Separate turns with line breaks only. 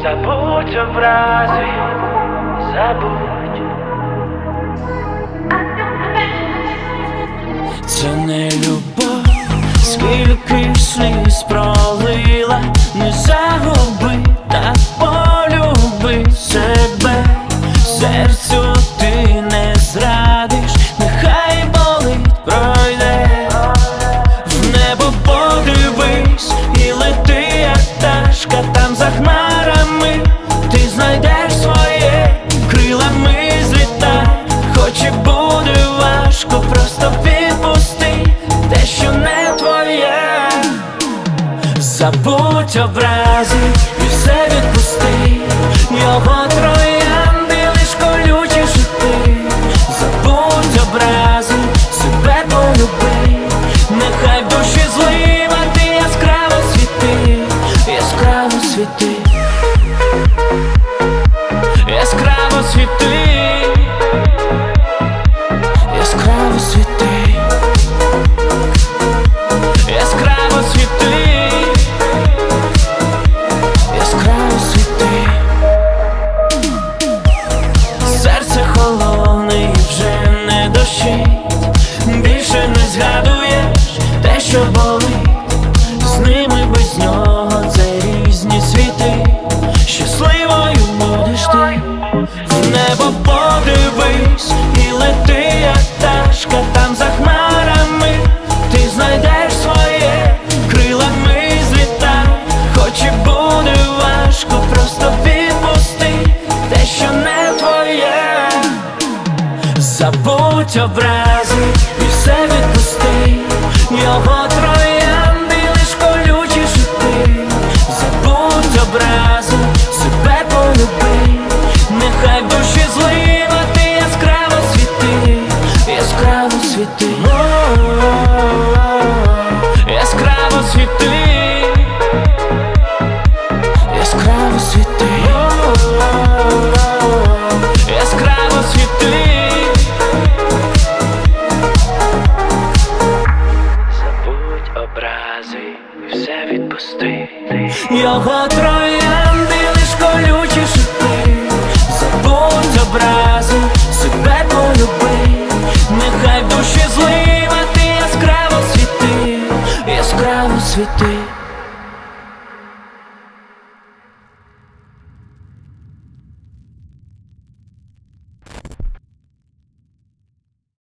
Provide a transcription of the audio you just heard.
Забудь образи, забудь. Це не любов, скільки сліз пролила. Не загуби, так полюби себе. Серцю ти не зрадиш, нехай болить, пройде. В небо подивись і лети, як пташка, там за хмарами ти знайдеш своє, крилами злітай. Хоч і буде важко, просто відпусти те, що не твоє. Забудь образи і все відпусти, його троянди лиш колючі шипи. Забудь образи, себе полюби, нехай в душі злива ти яскраво світи, яскраво світи, яскраво світи, яскраво світи, яскраво світи, яскраво світи. Серце холодне і вже не дощить, більше не згадуєш те, що болить. З ними без нього це різні світи. Щасливою будеш ти. В небо подивись і лети, як пташка, там за хмарами ти знайдеш своє, крилами злітай. Хоч і буде важко, просто відпусти те, що не твоє. Забудь образ.